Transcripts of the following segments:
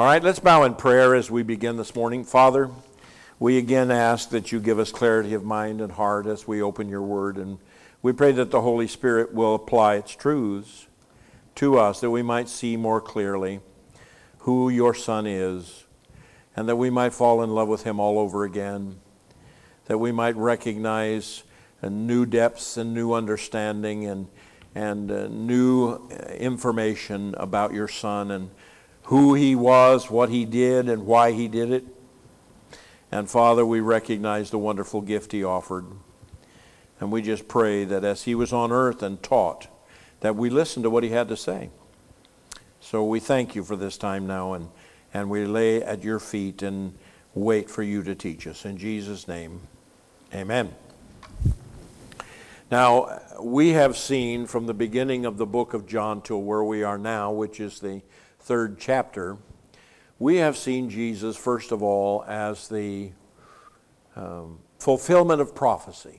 All right, let's bow in prayer as we begin this morning. Father, we again ask that you give us clarity of mind and heart as we open your word, and we pray that the Holy Spirit will apply its truths to us, that we might see more clearly who your Son is, and that we might fall in love with him all over again, that we might recognize new depths and new understanding and new information about your Son and who he was, what he did, and why he did it. And Father, we recognize the wonderful gift he offered. And we just pray that as he was on earth and taught, that we listen to what he had to say. So we thank you for this time now, and we lay at your feet and wait for you to teach us. In Jesus' name, amen. Now, we have seen from the beginning of the book of John till where we are now, which is the 3rd chapter, we have seen Jesus, first of all, as the fulfillment of prophecy.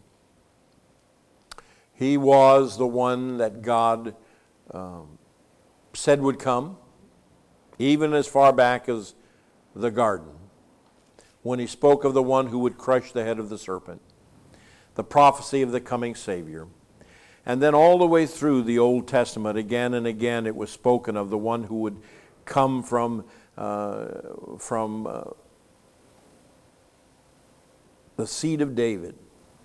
He was the one that God said would come, even as far back as the garden, when he spoke of the one who would crush the head of the serpent, the prophecy of the coming Savior. And then all the way through the Old Testament, again and again, it was spoken of the one who would come from the seed of David,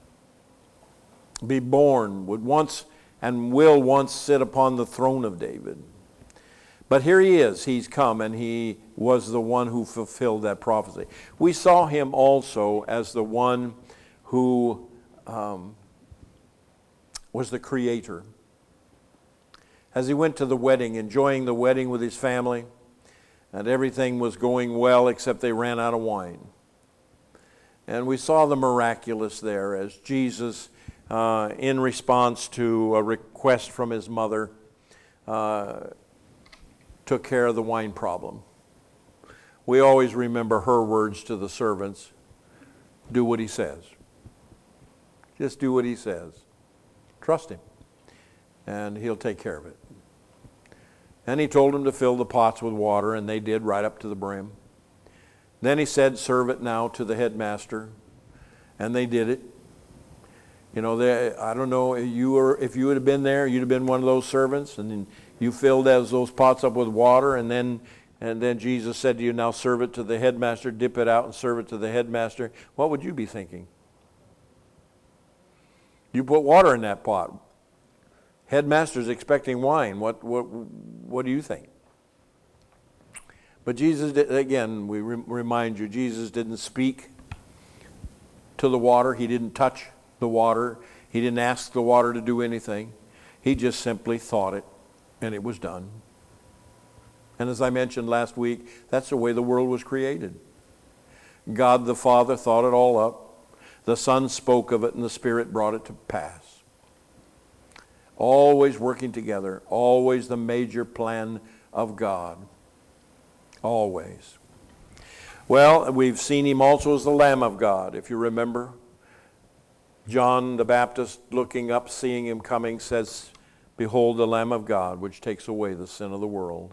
be born, would once and will once sit upon the throne of David. But here he is, he's come, and he was the one who fulfilled that prophecy. We saw him also as the one who was the creator. As he went to the wedding, enjoying the wedding with his family, and everything was going well except they ran out of wine. And we saw the miraculous there as Jesus, in response to a request from his mother, took care of the wine problem. We always remember her words to the servants, do what he says. Just do what he says. Trust him, and he'll take care of it. And he told them to fill the pots with water, and they did right up to the brim. Then he said, serve it now to the headmaster, and they did it. You know, I don't know, if you would have been there, you'd have been one of those servants, and then you filled those pots up with water, and then Jesus said to you, now serve it to the headmaster, dip it out and serve it to the headmaster. What would you be thinking? You put water in that pot. Headmaster's expecting wine. What do you think? But Jesus, again, we remind you, Jesus didn't speak to the water. He didn't touch the water. He didn't ask the water to do anything. He just simply thought it, and it was done. And as I mentioned last week, that's the way the world was created. God the Father thought it all up. The Son spoke of it, and the Spirit brought it to pass. Always working together. Always the major plan of God. Always. Well, we've seen him also as the Lamb of God. If you remember, John the Baptist, looking up, seeing him coming, says, behold the Lamb of God, which takes away the sin of the world.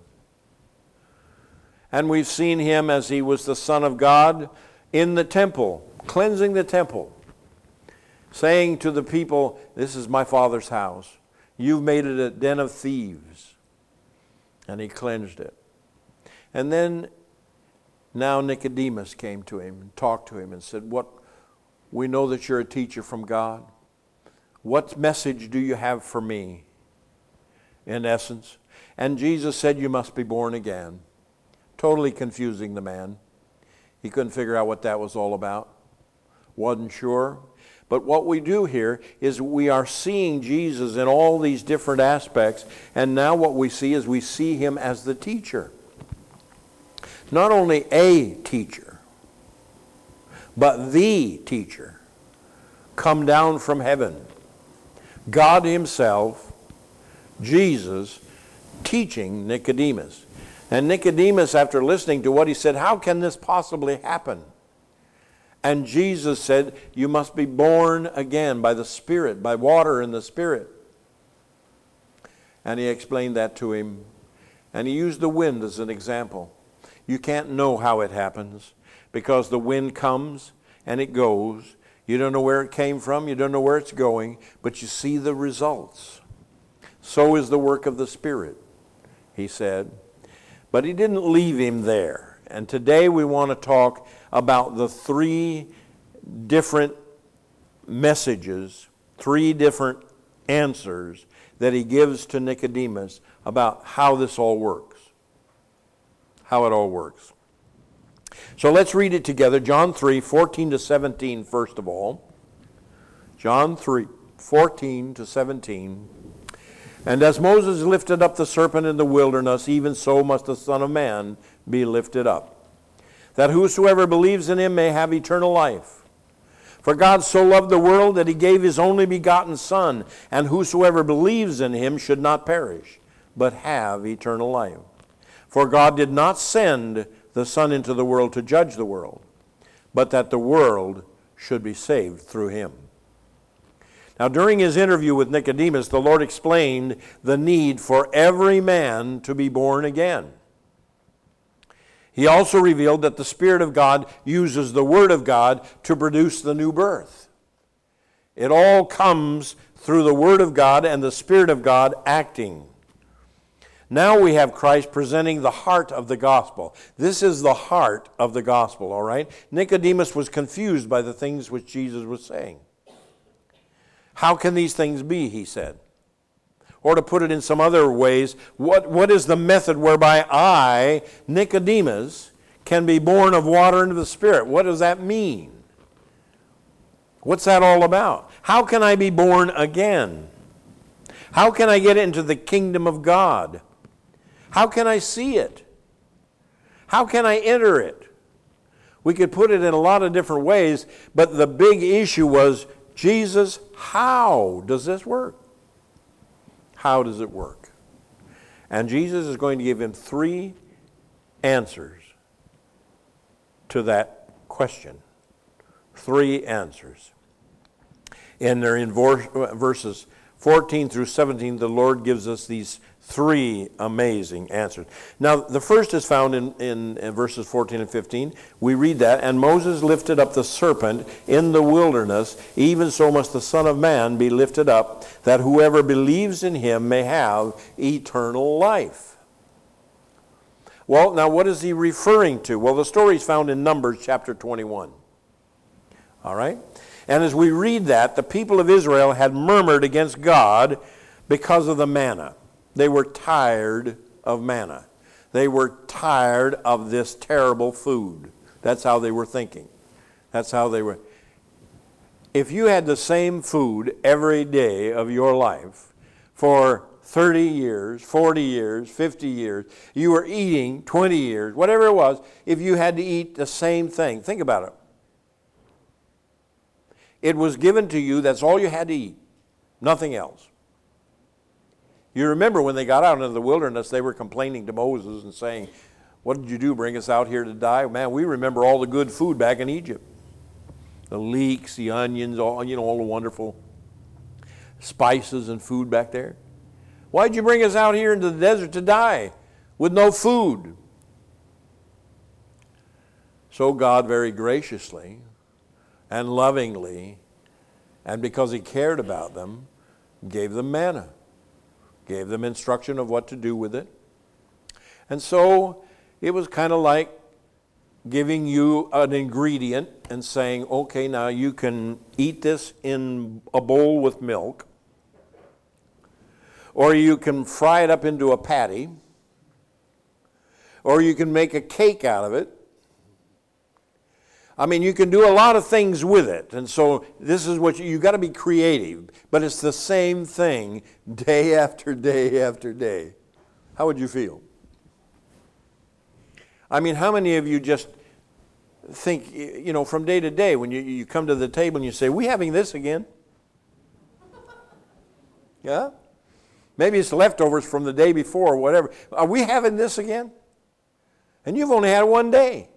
And we've seen him as he was the Son of God in the temple, cleansing the temple, saying to the people, this is my Father's house. You've made it a den of thieves. And he cleansed it. And then now Nicodemus came to him and talked to him and said, we know that you're a teacher from God. What message do you have for me? In essence. And Jesus said, you must be born again. Totally confusing the man. He couldn't figure out what that was all about. Wasn't sure. But what we do here is we are seeing Jesus in all these different aspects, and now what we see is we see him as the teacher. Not only a teacher, but the teacher, come down from heaven. God himself, Jesus, teaching Nicodemus. And Nicodemus, after listening to what he said, how can this possibly happen? And Jesus said, you must be born again by the Spirit, by water and the Spirit. And he explained that to him. And he used the wind as an example. You can't know how it happens because the wind comes and it goes. You don't know where it came from. You don't know where it's going, but you see the results. So is the work of the Spirit, he said. But he didn't leave him there. And today we want to talk about the three different messages, three different answers that he gives to Nicodemus about how this all works. How it all works. So let's read it together. John 3, 14 to 17 first of all. John 3, 14 to 17. And as Moses lifted up the serpent in the wilderness, even so must the Son of Man be lifted up, that whosoever believes in him may have eternal life. For God so loved the world that he gave his only begotten Son, and whosoever believes in him should not perish, but have eternal life. For God did not send the Son into the world to judge the world, but that the world should be saved through him. Now, during his interview with Nicodemus, the Lord explained the need for every man to be born again. He also revealed that the Spirit of God uses the Word of God to produce the new birth. It all comes through the Word of God and the Spirit of God acting. Now we have Christ presenting the heart of the gospel. This is the heart of the gospel, all right? Nicodemus was confused by the things which Jesus was saying. How can these things be, he said? Or to put it in some other ways, what is the method whereby I, Nicodemus, can be born of water and of the Spirit? What does that mean? What's that all about? How can I be born again? How can I get into the kingdom of God? How can I see it? How can I enter it? We could put it in a lot of different ways, but the big issue was, Jesus, how does this work? How does it work? And Jesus is going to give him three answers to that question. Three answers. And they're in verses 14 through 17, the Lord gives us these three amazing answers. Now, the first is found in verses 14 and 15. We read that, and Moses lifted up the serpent in the wilderness, even so must the Son of Man be lifted up, that whoever believes in him may have eternal life. Well, now what is he referring to? Well, the story is found in Numbers chapter 21. All right? And as we read that, the people of Israel had murmured against God because of the manna. They were tired of manna. They were tired of this terrible food. That's how they were thinking. That's how they were. If you had the same food every day of your life for 30 years, 40 years, 50 years, you were eating 20 years, whatever it was, if you had to eat the same thing, think about it. It was given to you, that's all you had to eat, nothing else. You remember when they got out into the wilderness, they were complaining to Moses and saying, what did you do, bring us out here to die? Man, we remember all the good food back in Egypt. The leeks, the onions, all the wonderful spices and food back there. Why'd you bring us out here into the desert to die with no food? So God very graciously and lovingly, and because he cared about them, gave them manna. Gave them instruction of what to do with it. And so it was kind of like giving you an ingredient and saying, okay, now you can eat this in a bowl with milk, or you can fry it up into a patty, or you can make a cake out of it. I mean, you can do a lot of things with it. And so this is what you got to be creative. But it's the same thing day after day after day. How would you feel? I mean, how many of you just think, from day to day, when you come to the table and you say, we having this again? Yeah? Maybe it's leftovers from the day before or whatever. Are we having this again? And you've only had it one day.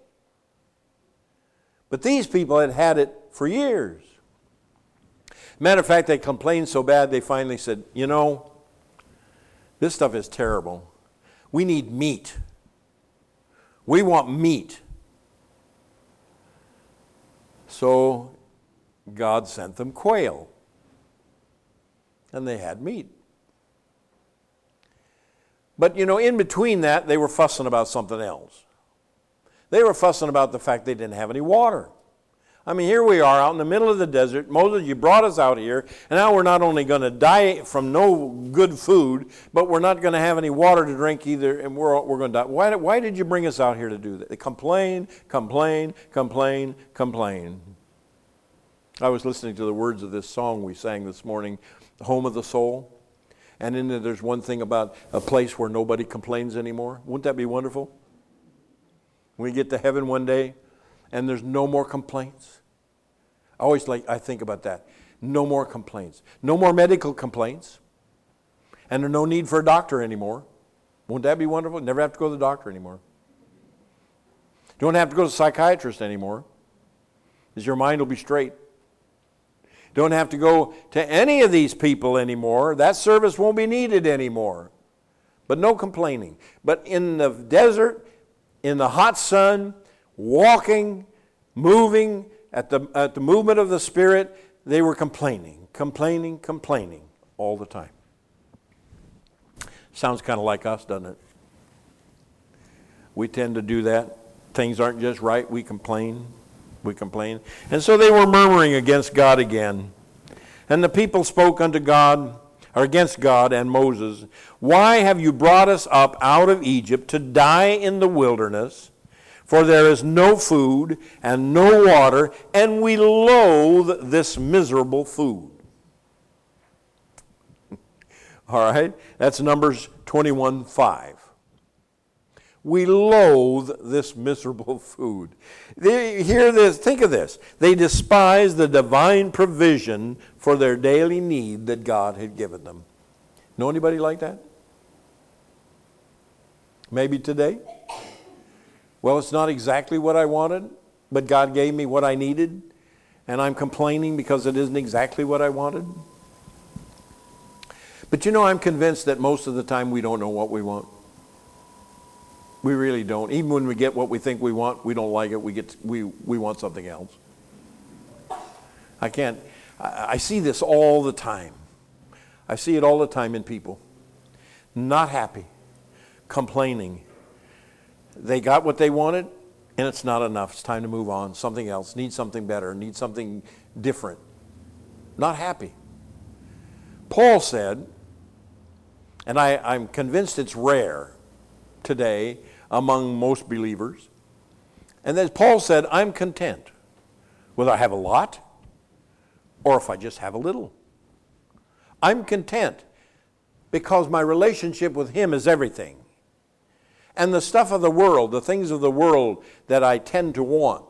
But these people had had it for years. Matter of fact, they complained so bad they finally said, this stuff is terrible. We need meat. We want meat. So God sent them quail. And they had meat. But, in between that, they were fussing about something else. They were fussing about the fact they didn't have any water. I mean, here we are out in the middle of the desert. Moses, you brought us out here, and now we're not only going to die from no good food, but we're not going to have any water to drink either, and we're going to die. Why did you bring us out here to do that? They complain. I was listening to the words of this song we sang this morning, Home of the Soul. And in there, there's one thing about a place where nobody complains anymore. Wouldn't that be wonderful? When we get to heaven one day and there's no more complaints. I think about that. No more complaints. No more medical complaints. And there's no need for a doctor anymore. Wouldn't that be wonderful? Never have to go to the doctor anymore. Don't have to go to a psychiatrist anymore, because your mind will be straight. Don't have to go to any of these people anymore. That service won't be needed anymore. But no complaining. But in the desert, in the hot sun, walking, moving, at the movement of the Spirit, they were complaining all the time. Sounds kind of like us, doesn't it? We tend to do that. Things aren't just right, we complain. And so they were murmuring against God again. And the people spoke unto God, or against God and Moses, "Why have you brought us up out of Egypt to die in the wilderness? For there is no food and no water, and we loathe this miserable food." All right, that's Numbers 21:5. We loathe this miserable food. Hear this, think of this. They despise the divine provision for their daily need that God had given them. Know anybody like that? Maybe today? Well, it's not exactly what I wanted, but God gave me what I needed, and I'm complaining because it isn't exactly what I wanted. But I'm convinced that most of the time we don't know what we want. We really don't. Even when we get what we think we want, we don't like it. We want something else. I see this all the time. I see it all the time in people. Not happy, complaining. They got what they wanted, and it's not enough. It's time to move on. Something else. Need something better. Need something different. Not happy. Paul said, and I'm convinced it's rare today among most believers, and as Paul said, I'm content whether I have a lot or if I just have a little. I'm content because my relationship with Him is everything. And the stuff of the world, the things of the world that I tend to want,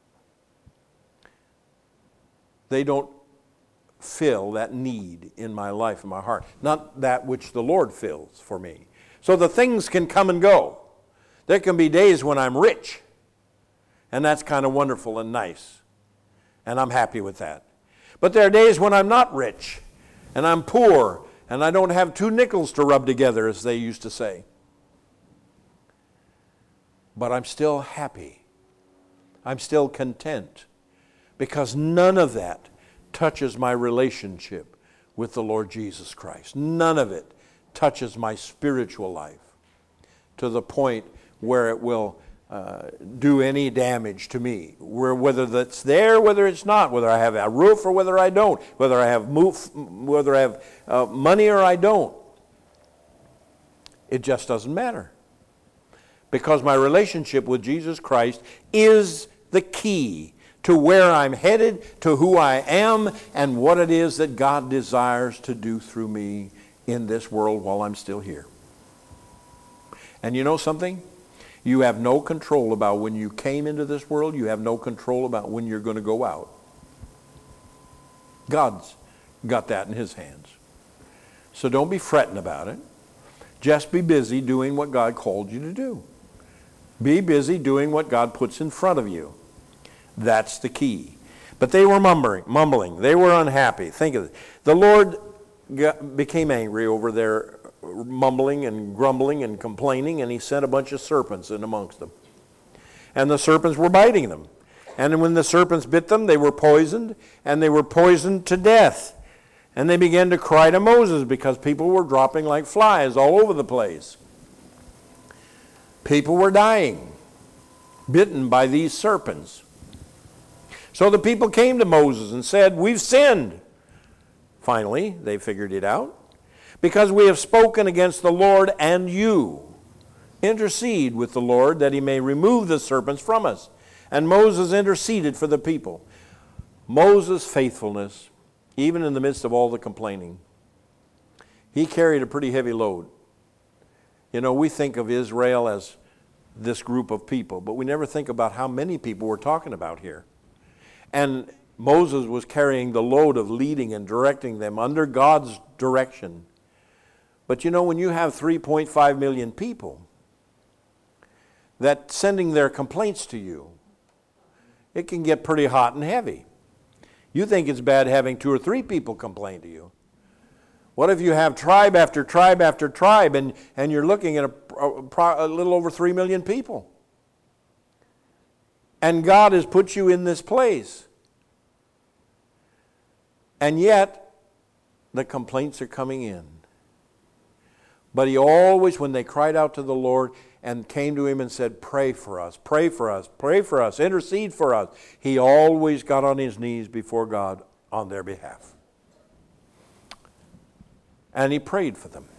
they don't fill that need in my life and my heart. Not that which the Lord fills for me. So the things can come and go. There can be days when I'm rich, and that's kind of wonderful and nice, and I'm happy with that. But there are days when I'm not rich, and I'm poor, and I don't have two nickels to rub together, as they used to say. But I'm still happy. I'm still content, because none of that touches my relationship with the Lord Jesus Christ. None of it touches my spiritual life to the point where it will do any damage to me. Whether that's there, whether it's not, whether I have a roof or whether I don't, whether I have money or I don't. It just doesn't matter. Because my relationship with Jesus Christ is the key to where I'm headed, to who I am, and what it is that God desires to do through me in this world while I'm still here. And you know something? You have no control about when you came into this world. You have no control about when you're going to go out. God's got that in His hands. So don't be fretting about it. Just be busy doing what God called you to do. Be busy doing what God puts in front of you. That's the key. But they were mumbling. They were unhappy. Think of it. The Lord became angry over their mumbling and grumbling and complaining, and He sent a bunch of serpents in amongst them. and the serpents were biting them. And when the serpents bit them, they were poisoned, and they were poisoned to death. And they began to cry to Moses because people were dropping like flies all over the place. People were dying, bitten by these serpents. So the people came to Moses and said, "We've sinned." Finally, they figured it out. "Because we have spoken against the Lord and you. Intercede with the Lord that he may remove the serpents from us." And Moses interceded for the people. Moses' faithfulness, even in the midst of all the complaining, he carried a pretty heavy load. You know, we think of Israel as this group of people, but we never think about how many people we're talking about here. And Moses was carrying the load of leading and directing them under God's direction. But you know, when you have 3.5 million people that sending their complaints to you, it can get pretty hot and heavy. You think it's bad having 2 or 3 people complain to you. What if you have tribe after tribe after tribe, and you're looking at a little over 3 million people? And God has put you in this place. And yet, the complaints are coming in. But he always, when they cried out to the Lord and came to him and said, "Pray for us, pray for us, pray for us, intercede for us," he always got on his knees before God on their behalf. And he prayed for them.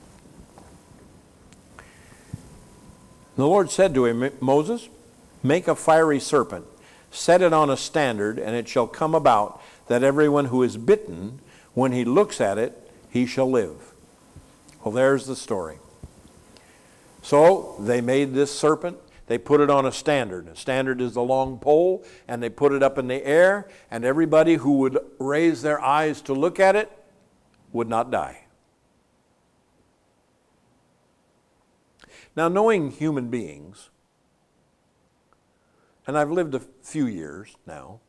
The Lord said to him, "Moses, make a fiery serpent, set it on a standard, and it shall come about that everyone who is bitten, when he looks at it, he shall live." Well, there's the story. So they made this serpent. They put it on a standard. A standard is the long pole, and they put it up in the air, and everybody who would raise their eyes to look at it would not die. Now, knowing human beings, and I've lived a few years now,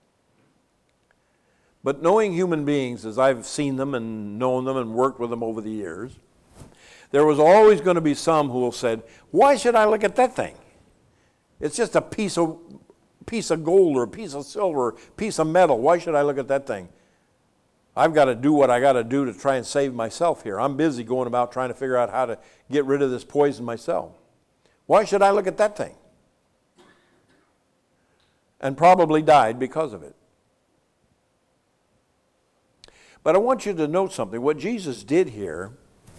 but knowing human beings as I've seen them and known them and worked with them over the years, there was always going to be some who will say, "Why should I look at that thing? It's just a piece of gold or a piece of silver, a piece of metal. Why should I look at that thing? I've got to do what I got to do to try and save myself here. I'm busy going about trying to figure out how to get rid of this poison myself. Why should I look at that thing?" And probably died because of it. But I want you to note something. What Jesus did here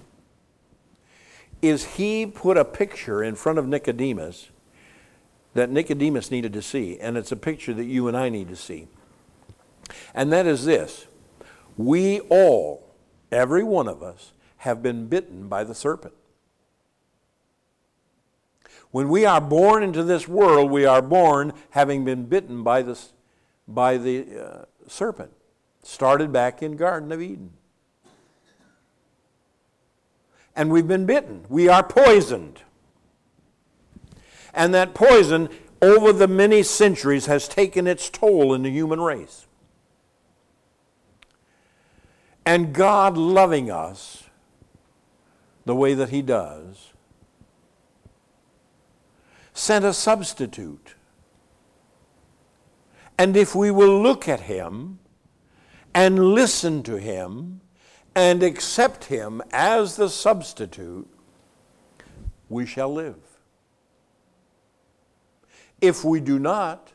is he put a picture in front of Nicodemus that Nicodemus needed to see, and it's a picture that you and I need to see. And that is this: we all, every one of us, have been bitten by the serpent. When we are born into this world, we are born having been bitten by the serpent. Started back in Garden of Eden. And we've been bitten. We are poisoned. And that poison, over the many centuries, has taken its toll in the human race. And God, loving us the way that he does, sent a substitute. And if we will look at him and listen to him and accept him as the substitute, we shall live. If we do not,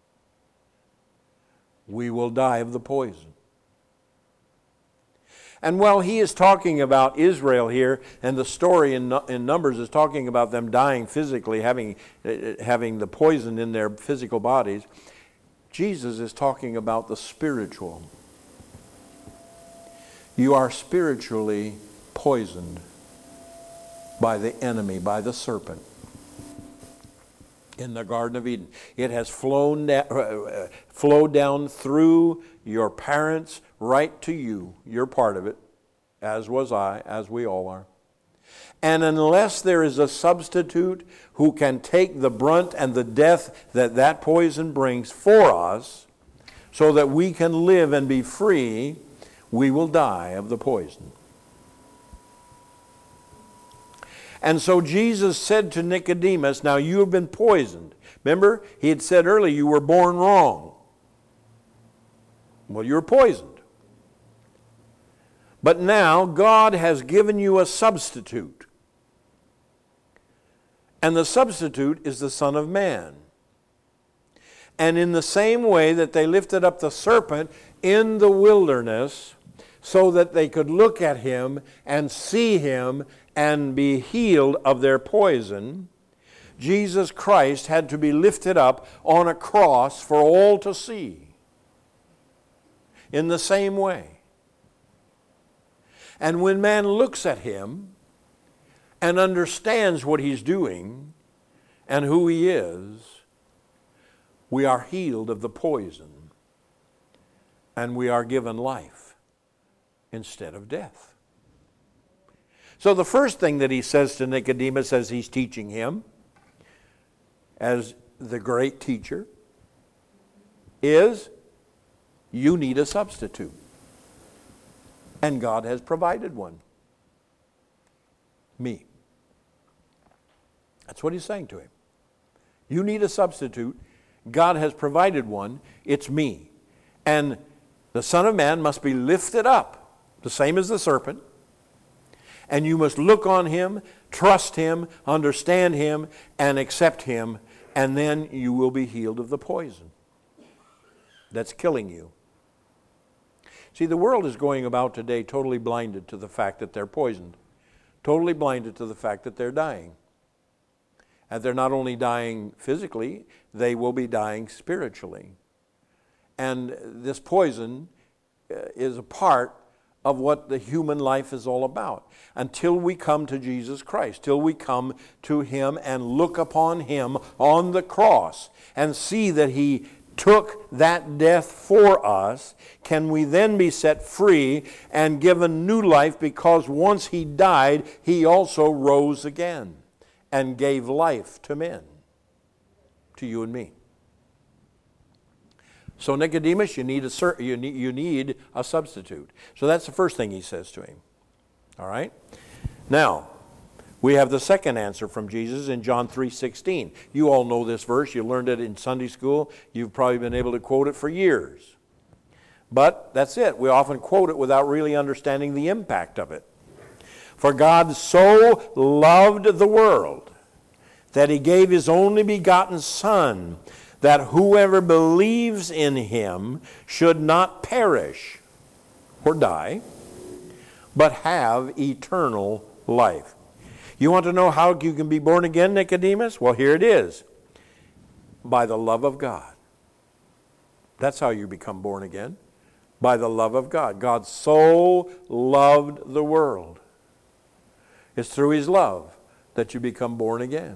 we will die of the poison. And while he is talking about Israel here, and the story in Numbers is talking about them dying physically, having the poison in their physical bodies, Jesus is talking about the spiritual. You are spiritually poisoned by the enemy, by the serpent. In the Garden of Eden, it has flowed down through your parents right to you. You're part of it, as was I, as we all are. And unless there is a substitute who can take the brunt and the death that poison brings for us, so that we can live and be free, we will die of the poison. And so Jesus said to Nicodemus, now you have been poisoned. Remember, he had said earlier, you were born wrong. Well, you were poisoned. But now God has given you a substitute. And the substitute is the Son of Man. And in the same way that they lifted up the serpent in the wilderness so that they could look at him and see him and be healed of their poison, Jesus Christ had to be lifted up on a cross for all to see. In the same way. And when man looks at him and understands what he's doing and who he is, we are healed of the poison and we are given life instead of death. So the first thing that he says to Nicodemus as he's teaching him, as the great teacher, is you need a substitute. And God has provided one. Me. That's what he's saying to him. You need a substitute. God has provided one. It's me. And the Son of Man must be lifted up, the same as the serpent. And you must look on him, trust him, understand him, and accept him. And then you will be healed of the poison that's killing you. See, the world is going about today totally blinded to the fact that they're poisoned. Totally blinded to the fact that they're dying. And they're not only dying physically, they will be dying spiritually. And this poison is a part of what the human life is all about. Until we come to Jesus Christ, till we come to him and look upon him on the cross and see that he took that death for us, can we then be set free and given new life, because once he died, he also rose again and gave life to men, to you and me. So Nicodemus, you need a substitute. So that's the first thing he says to him. All right? Now, we have the second answer from Jesus in John 3:16. You all know this verse. You learned it in Sunday school. You've probably been able to quote it for years. But that's it. We often quote it without really understanding the impact of it. For God so loved the world that he gave his only begotten Son, that whoever believes in him should not perish or die, but have eternal life. You want to know how you can be born again, Nicodemus? Well, here it is. By the love of God. That's how you become born again. By the love of God. God so loved the world. It's through his love that you become born again.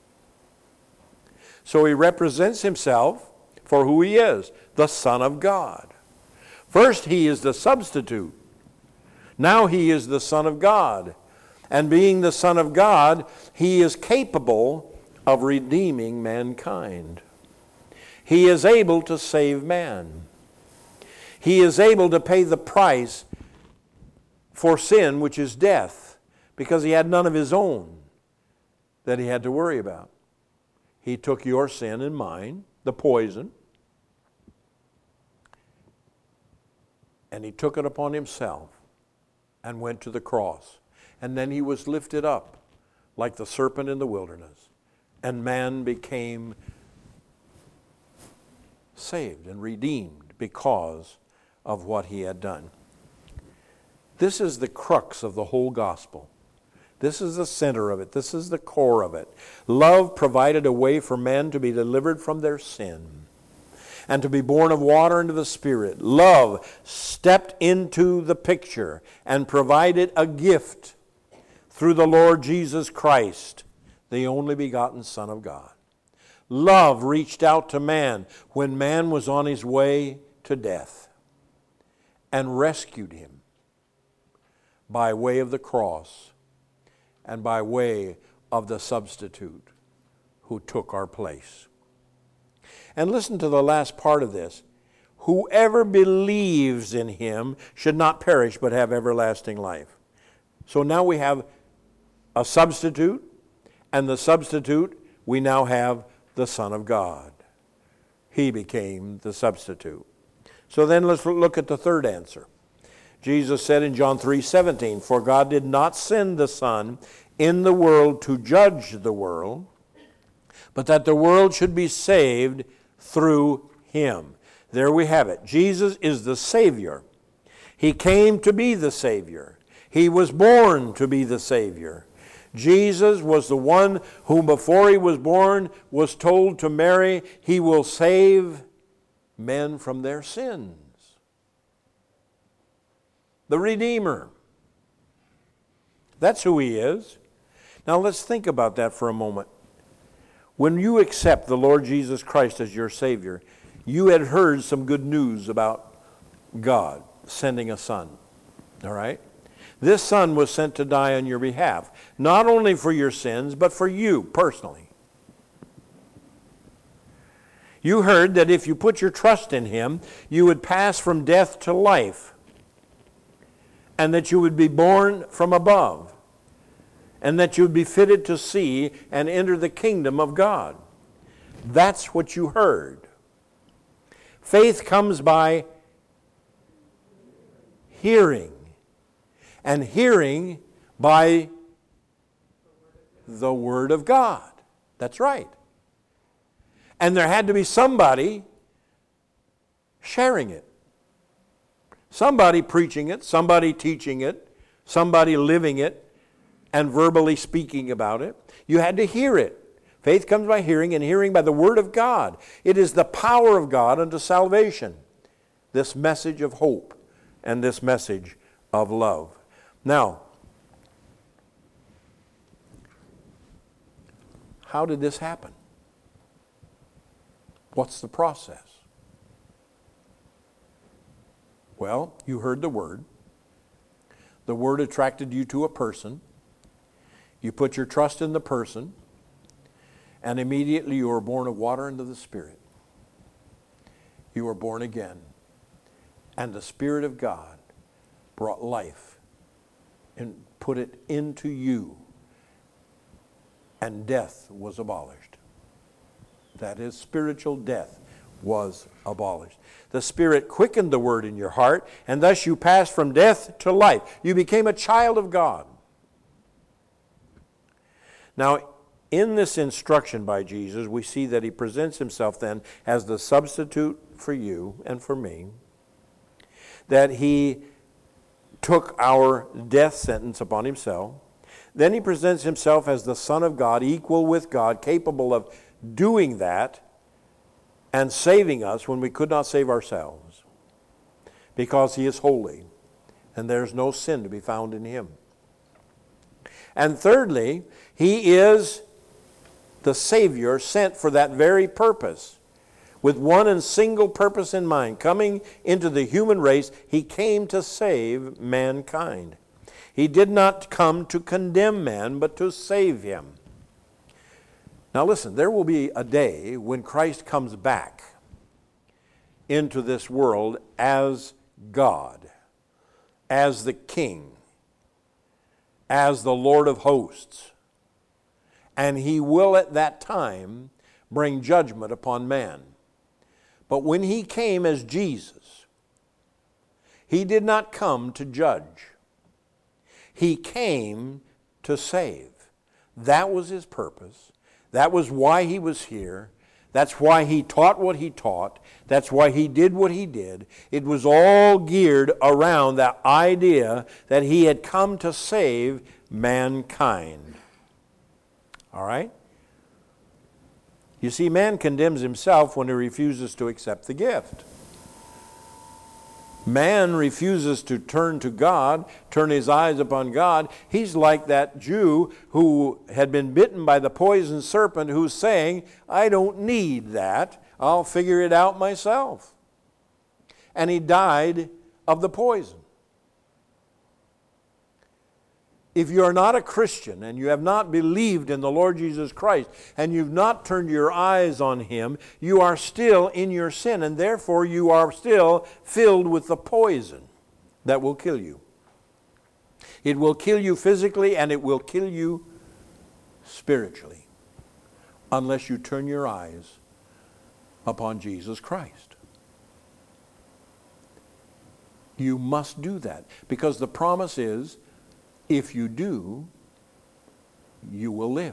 So he represents himself for who he is, the Son of God. First, he is the substitute. Now he is the Son of God. And being the Son of God, he is capable of redeeming mankind. He is able to save man. He is able to pay the price for sin, which is death, because he had none of his own that he had to worry about. He took your sin and mine, the poison, and he took it upon himself and went to the cross. And then he was lifted up like the serpent in the wilderness. And man became saved and redeemed because of what he had done. This is the crux of the whole gospel. This is the center of it. This is the core of it. Love provided a way for men to be delivered from their sin and to be born of water and of the Spirit. Love stepped into the picture and provided a gift through the Lord Jesus Christ, the only begotten Son of God. Love reached out to man when man was on his way to death and rescued him by way of the cross and by way of the substitute who took our place. And listen to the last part of this. Whoever believes in him should not perish but have everlasting life. So now we have a substitute, and the substitute, we now have the Son of God. He became the substitute. So then let's look at the third answer. Jesus said in John 3:17, "For God did not send the Son in the world to judge the world, but that the world should be saved through him." There we have it. Jesus is the Savior. He came to be the Savior. He was born to be the Savior. Jesus was the one whom before he was born was told to Mary, he will save men from their sins. The Redeemer. That's who he is. Now let's think about that for a moment. When you accept the Lord Jesus Christ as your Savior, you had heard some good news about God sending a Son. All right? This Son was sent to die on your behalf, not only for your sins, but for you personally. You heard that if you put your trust in him, you would pass from death to life, and that you would be born from above, and that you would be fitted to see and enter the kingdom of God. That's what you heard. Faith comes by hearing, and hearing by the Word of God. That's right. And there had to be somebody sharing it. Somebody preaching it, somebody teaching it, somebody living it, and verbally speaking about it. You had to hear it. Faith comes by hearing, and hearing by the Word of God. It is the power of God unto salvation. This message of hope and this message of love. Now, how did this happen? What's the process? Well, you heard the Word. The Word attracted you to a person. You put your trust in the person, and immediately you were born of water and of the Spirit. You were born again. And the Spirit of God brought life and put it into you. And death was abolished. That is, spiritual death was abolished. The Spirit quickened the Word in your heart, and thus you passed from death to life. You became a child of God. Now, in this instruction by Jesus, we see that he presents himself then as the substitute for you and for me, that he took our death sentence upon himself. Then he presents himself as the Son of God, equal with God, capable of doing that and saving us when we could not save ourselves, because he is holy and there's no sin to be found in him. And thirdly, he is the Savior sent for that very purpose, with one and single purpose in mind. Coming into the human race, he came to save mankind. He did not come to condemn man, but to save him. Now listen, there will be a day when Christ comes back into this world as God, as the King, as the Lord of hosts. And he will at that time bring judgment upon man. But when he came as Jesus, he did not come to judge. He came to save. That was his purpose. That was why he was here. That's why he taught what he taught. That's why he did what he did. It was all geared around that idea that he had come to save mankind. All right? You see, man condemns himself when he refuses to accept the gift. Man refuses to turn to God, turn his eyes upon God. He's like that Jew who had been bitten by the poison serpent, who's saying, I don't need that. I'll figure it out myself. And he died of the poison. If you are not a Christian and you have not believed in the Lord Jesus Christ and you've not turned your eyes on him, you are still in your sin, and therefore you are still filled with the poison that will kill you. It will kill you physically and it will kill you spiritually unless you turn your eyes upon Jesus Christ. You must do that because the promise is, if you do, you will live.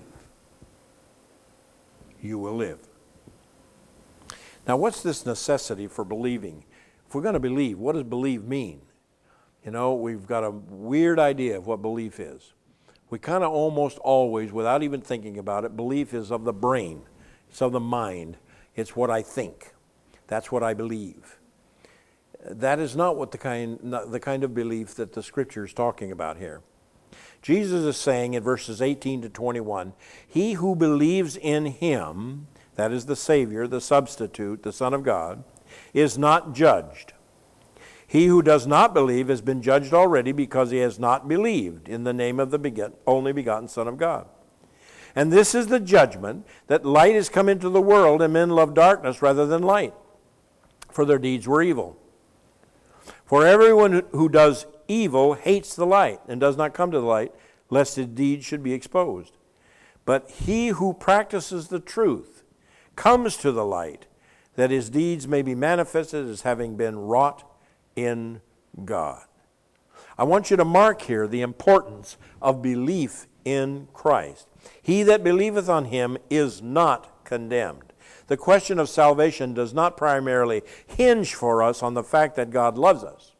You will live. Now, what's this necessity for believing? If we're going to believe, what does believe mean? You know, we've got a weird idea of what belief is. We kind of almost always, without even thinking about it, belief is of the brain. It's of the mind. It's what I think. That's what I believe. That is not what the kind of belief that the Scripture is talking about here. Jesus is saying in verses 18 to 21, he who believes in him, that is the Savior, the substitute, the Son of God, is not judged. He who does not believe has been judged already because he has not believed in the name of the only begotten Son of God. And this is the judgment, that light has come into the world, and men love darkness rather than light, for their deeds were evil. For everyone who does evil hates the light and does not come to the light, lest his deeds should be exposed. But he who practices the truth comes to the light, that his deeds may be manifested as having been wrought in God. I want you to mark here the importance of belief in Christ. He that believeth on him is not condemned. The question of salvation does not primarily hinge for us on the fact that God loves us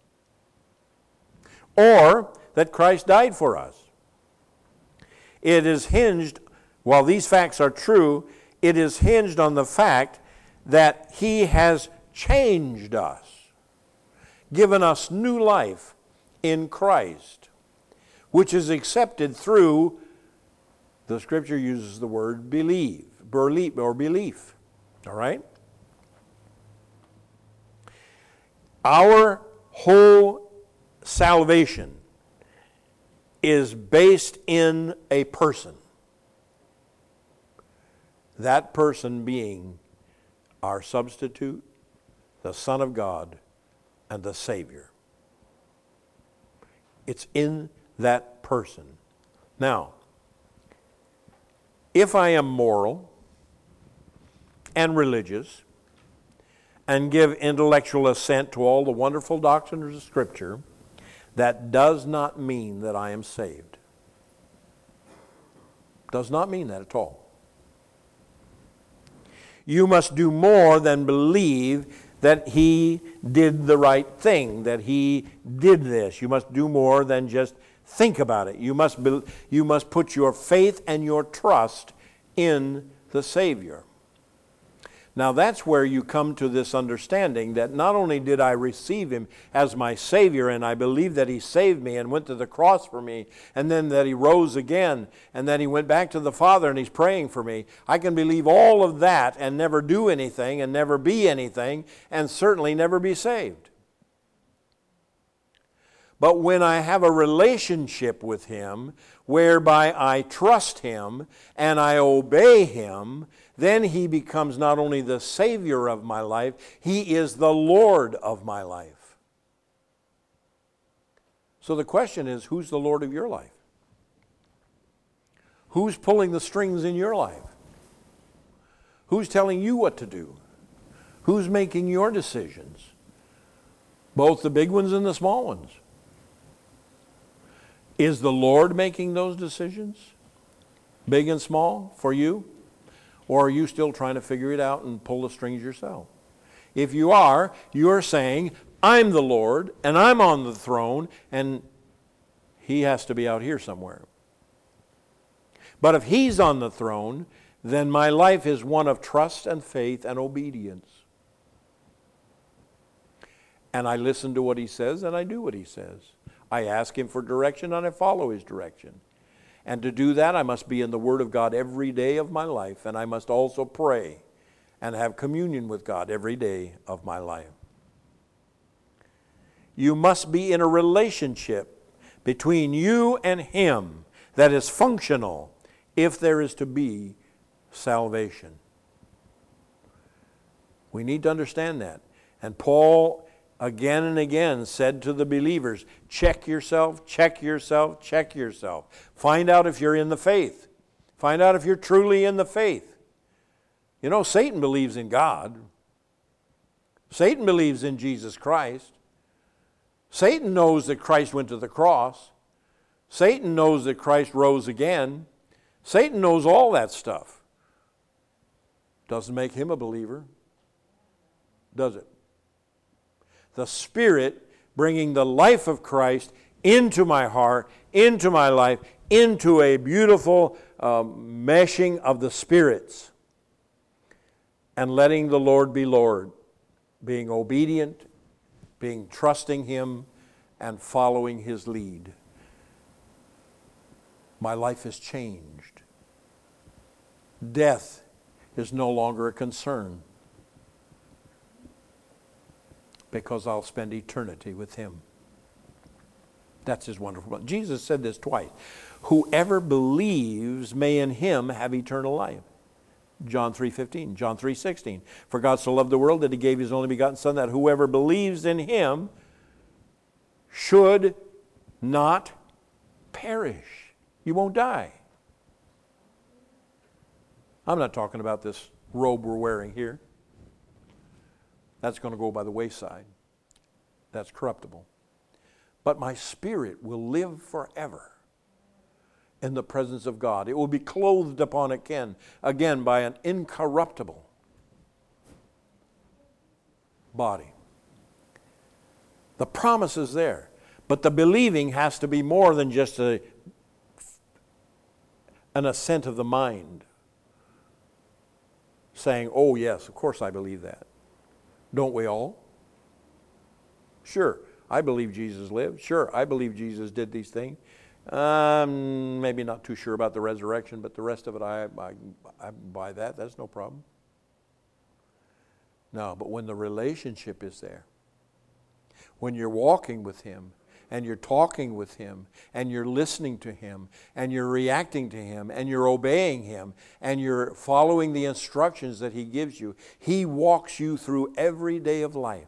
or that Christ died for us. It is hinged, while these facts are true, it is hinged on the fact that he has changed us, given us new life in Christ, which is accepted through, the Scripture uses the word believe, or belief. All right? Our whole salvation is based in a person. That person being our substitute, the Son of God, and the Savior. It's in that person. Now, if I am moral and religious and give intellectual assent to all the wonderful doctrines of Scripture, that does not mean that I am saved. Does not mean that at all. You must do more than believe that he did the right thing, that he did this. You must do more than just think about it. You must put your faith and your trust in the Savior. Now that's where you come to this understanding that not only did I receive him as my Savior, and I believe that he saved me and went to the cross for me, and then that he rose again, and then he went back to the Father and he's praying for me. I can believe all of that and never do anything and never be anything and certainly never be saved. But when I have a relationship with him whereby I trust him and I obey him, then he becomes not only the Savior of my life, he is the Lord of my life. So the question is, who's the Lord of your life? Who's pulling the strings in your life? Who's telling you what to do? Who's making your decisions? Both the big ones and the small ones. Is the Lord making those decisions, big and small, for you? Or are you still trying to figure it out and pull the strings yourself? If you are, you're saying, I'm the Lord, and I'm on the throne, and he has to be out here somewhere. But if he's on the throne, then my life is one of trust and faith and obedience. And I listen to what he says, and I do what he says. I ask him for direction, and I follow his direction. And to do that, I must be in the Word of God every day of my life, and I must also pray and have communion with God every day of my life. You must be in a relationship between you and him that is functional if there is to be salvation. We need to understand that. And Paul again and again said to the believers, check yourself, check yourself, check yourself. Find out if you're in the faith. Find out if you're truly in the faith. You know, Satan believes in God. Satan believes in Jesus Christ. Satan knows that Christ went to the cross. Satan knows that Christ rose again. Satan knows all that stuff. Doesn't make him a believer, does it? The Spirit bringing the life of Christ into my heart, into my life, into a beautiful meshing of the spirits, and letting the Lord be Lord, being obedient, being trusting Him, and following His lead. My life has changed. Death is no longer a concern, because I'll spend eternity with Him. That's His wonderful plan. Jesus said this twice. Whoever believes may in Him have eternal life. John 3:15, John 3:16. For God so loved the world that He gave His only begotten Son, that whoever believes in Him should not perish. You won't die. I'm not talking about this robe we're wearing here. That's going to go by the wayside. That's corruptible. But my spirit will live forever in the presence of God. It will be clothed upon again by an incorruptible body. The promise is there. But the believing has to be more than just an assent of the mind, saying, oh yes, of course I believe that. Don't we all? Sure, I believe Jesus lived. Sure, I believe Jesus did these things. Maybe not too sure about the resurrection, but the rest of it, I buy that. That's no problem. No, but when the relationship is there, when you're walking with Him, and you're talking with Him, and you're listening to Him, and you're reacting to Him, and you're obeying Him, and you're following the instructions that He gives you, He walks you through every day of life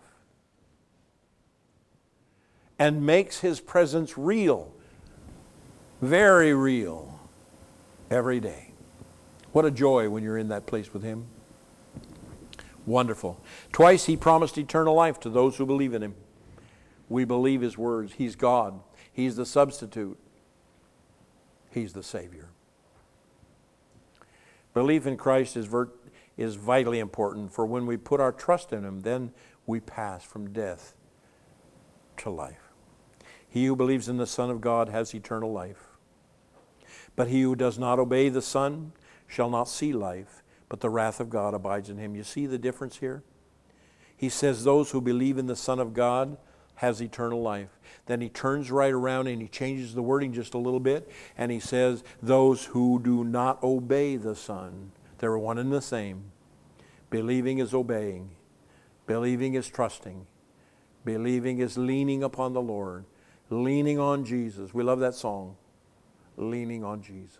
and makes His presence real, very real, every day. What a joy when you're in that place with Him. Wonderful. Twice He promised eternal life to those who believe in Him. We believe His words. He's God. He's the substitute. He's the Savior. Belief in Christ is vitally important, for when we put our trust in Him, then we pass from death to life. He who believes in the Son of God has eternal life. But he who does not obey the Son shall not see life, but the wrath of God abides in him. You see the difference here? He says those who believe in the Son of God has eternal life. Then he turns right around and he changes the wording just a little bit, and he says those who do not obey the Son. They're one and the same. Believing is obeying. Believing is trusting. Believing is leaning upon the Lord. Leaning on Jesus. We love that song. Leaning on Jesus.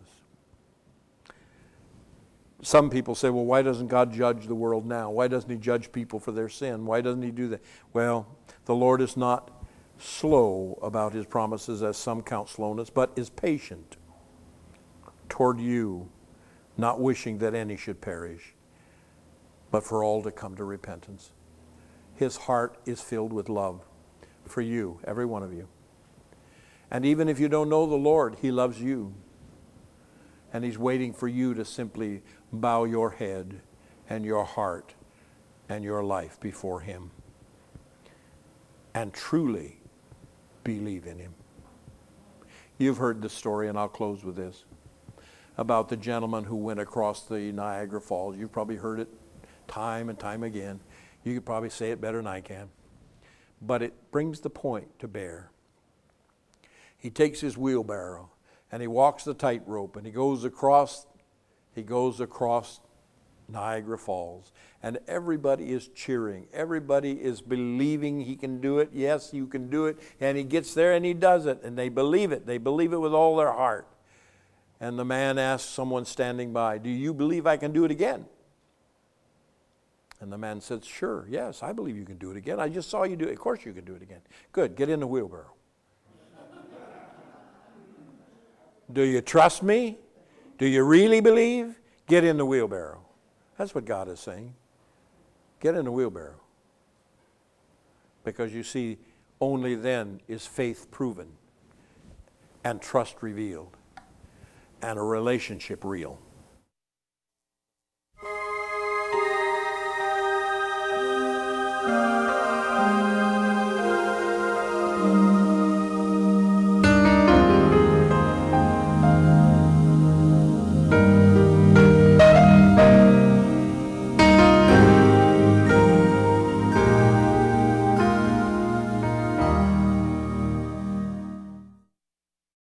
Some people say, well, why doesn't God judge the world now? Why doesn't He judge people for their sin? Why doesn't He do that? Well, the Lord is not slow about His promises, as some count slowness, but is patient toward you, not wishing that any should perish, but for all to come to repentance. His heart is filled with love for you, every one of you. And even if you don't know the Lord, He loves you. And He's waiting for you to simply bow your head and your heart and your life before Him and truly believe in Him. You've heard the story, and I'll close with this, about the gentleman who went across the Niagara Falls. You've probably heard it time and time again. You could probably say it better than I can. But it brings the point to bear. He takes his wheelbarrow and he walks the tightrope, and he goes across Niagara Falls, and everybody is cheering. Everybody is believing he can do it. Yes, you can do it. And he gets there and he does it, and they believe it. They believe it with all their heart. And the man asks someone standing by, do you believe I can do it again? And the man said, sure, yes, I believe you can do it again. I just saw you do it. Of course you can do it again. Good, get in the wheelbarrow. Do you trust me? Do you really believe? Get in the wheelbarrow. That's what God is saying. Get in the wheelbarrow. Because you see, only then is faith proven and trust revealed and a relationship real.